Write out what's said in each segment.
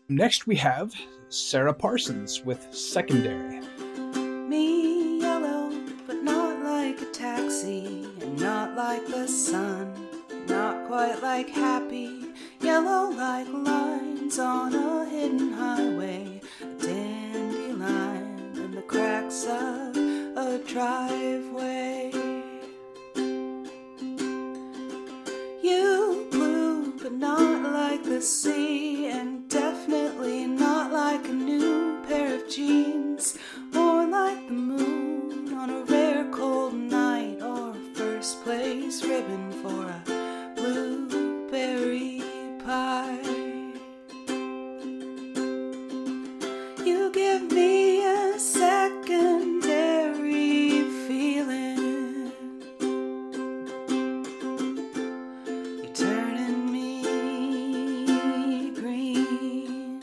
Next we have Sarah Parsons with Secondary. Me yellow, but not like a taxi, and not like the sun, not quite like happy. Yellow like lines on a hidden highway, a dandelion in the cracks of a driveway. You blue, but not like the sea, and definitely not like a new pair of jeans, or like the moon on a rare cold night, or a first place ribbon for a blueberry pie. You give me a secondary feeling. You're turning me green.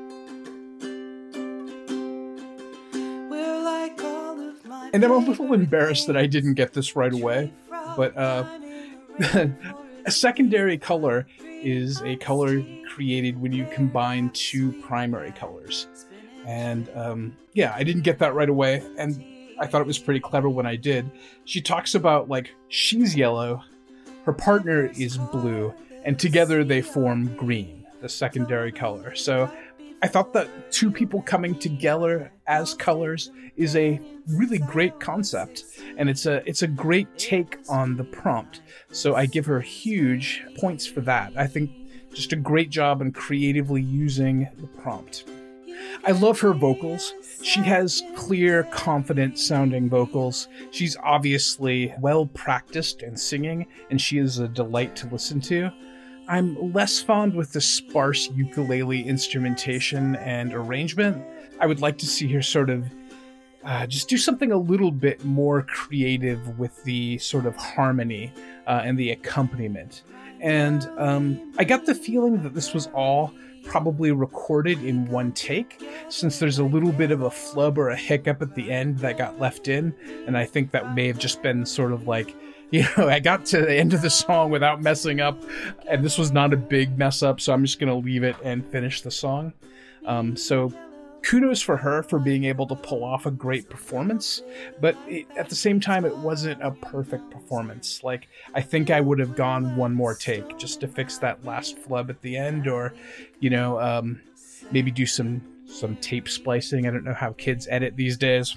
We're like all of my. And I'm a little embarrassed that I didn't get this right away, but a secondary color is a color created when you combine two primary colors. And yeah, I didn't get that right away, and I thought it was pretty clever when I did. She talks about, like, she's yellow, her partner is blue, and together they form green, the secondary color. So I thought that two people coming together as colors is a really great concept, and it's a great take on the prompt. So I give her huge points for that. I think just a great job in creatively using the prompt. I love her vocals. She has clear, confident sounding vocals. She's obviously well practiced in singing, and she is a delight to listen to. I'm less fond with the sparse ukulele instrumentation and arrangement. I would like to see her sort of just do something a little bit more creative with the sort of harmony and the accompaniment. And I got the feeling that this was all probably recorded in one take, since there's a little bit of a flub or a hiccup at the end that got left in, and I think that may have just been sort of like, you know, I got to the end of the song without messing up, and this was not a big mess up, so I'm just going to leave it and finish the song. So kudos for her for being able to pull off a great performance, but at the same time, it wasn't a perfect performance. Like, I think I would have gone one more take just to fix that last flub at the end, or, you know, maybe do some tape splicing. I don't know how kids edit these days.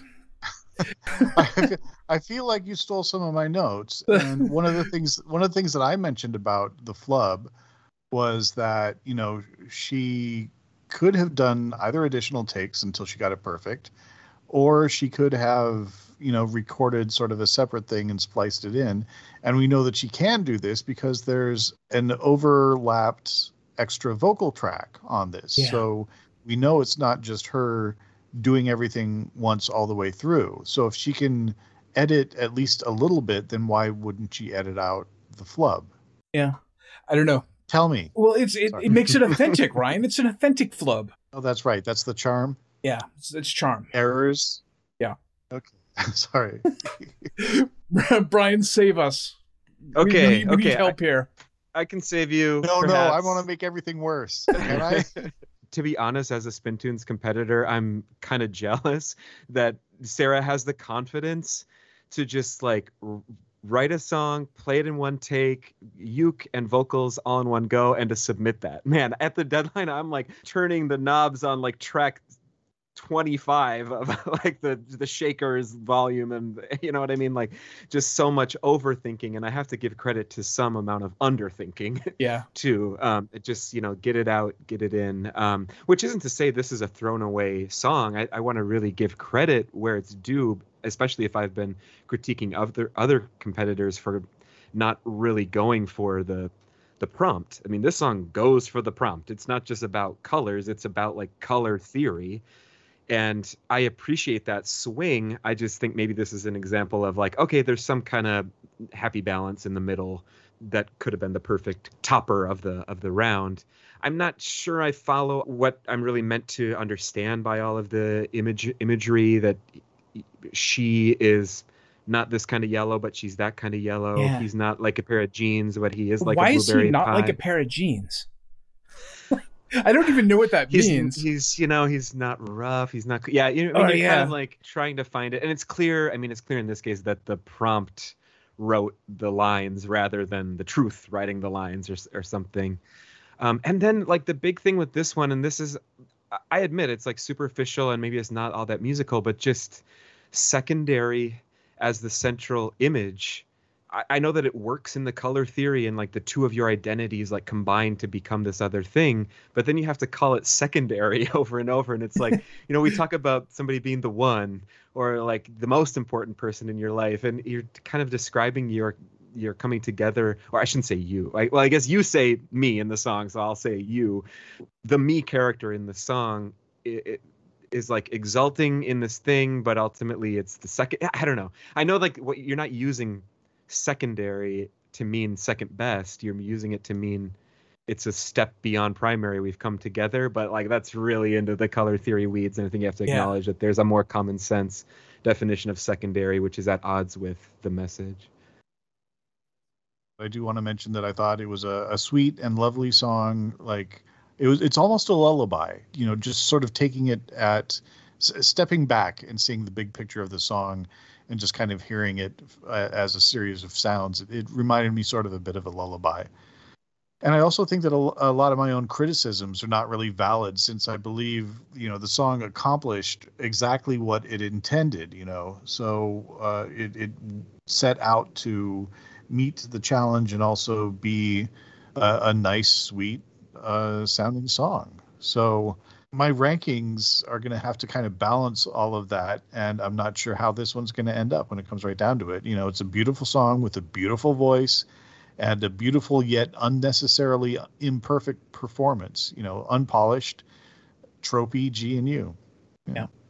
I feel like you stole some of my notes, and one of the things that I mentioned about the flub was that, you know, she could have done either additional takes until she got it perfect, or she could have, you know, recorded sort of a separate thing and spliced it in. And we know that she can do this because there's an overlapped extra vocal track on this. Yeah. So we know it's not just her doing everything once all the way through. So if she can edit at least a little bit, then why wouldn't she edit out the flub? Yeah, I don't know. Tell me. Well, it makes it authentic, Ryan. It's an authentic flub. Oh, that's right. That's the charm. Yeah, it's charm. Errors. Yeah. Okay. Sorry. Brian, save us. Okay. We need help here. I can save you. No, I want to make everything worse. Can I? To be honest, as a Spin Tunes competitor, I'm kind of jealous that Sarah has the confidence to just like write a song, play it in one take, uke and vocals all in one go, and to submit that. Man, at the deadline, I'm like turning the knobs on like track 25 of like the shaker's volume, and you know what I mean, like just so much overthinking, and I have to give credit to some amount of underthinking. Yeah. To just, you know, get it out, get it in, which isn't to say this is a thrown away song. I want to really give credit where it's due, especially if I've been critiquing other competitors for not really going for the prompt. I mean, this song goes for the prompt. It's not just about colors, it's about like color theory. And I appreciate that swing. I just think maybe this is an example of like, okay, there's some kind of happy balance in the middle that could have been the perfect topper of the round. I'm not sure I follow what I'm really meant to understand by all of the imagery, that she is not this kind of yellow, but she's that kind of yellow. Yeah. He's not like a pair of jeans, but he is like a blueberry pie. Why is he not like a pair of jeans? I don't even know what that he's means. he's not rough. He's not. Yeah, you're kind of like trying to find it, and it's clear. I mean, it's clear in this case that the prompt wrote the lines rather than the truth writing the lines or something. And then like the big thing with this one, and this is, I admit it's like superficial and maybe it's not all that musical, but just secondary as the central image. I know that it works in the color theory and like the two of your identities like combine to become this other thing, but then you have to call it secondary over and over. And it's like, we talk about somebody being the one or like the most important person in your life, and you're kind of describing your coming together, or I shouldn't say you. I guess you say me in the song, so I'll say you. The me character in the song, it is like exulting in this thing, but ultimately it's the second. I don't know. I know like what you're not using secondary to mean second best. You're using it to mean it's a step beyond primary. We've come together, but like that's really into the color theory weeds, and I think you have to acknowledge that there's a more common sense definition of secondary, which is at odds with the message. I do want to mention that I thought it was a sweet and lovely song. Like it's almost a lullaby, just sort of taking it at stepping back and seeing the big picture of the song and just kind of hearing it as a series of sounds. It reminded me sort of a bit of a lullaby. And I also think that a lot of my own criticisms are not really valid, since I believe, the song accomplished exactly what it intended, So it set out to meet the challenge and also be a nice, sweet sounding song. So my rankings are going to have to kind of balance all of that, and I'm not sure how this one's going to end up when it comes right down to it. It's a beautiful song with a beautiful voice and a beautiful yet unnecessarily imperfect performance. Unpolished, tropey G and U. Yeah.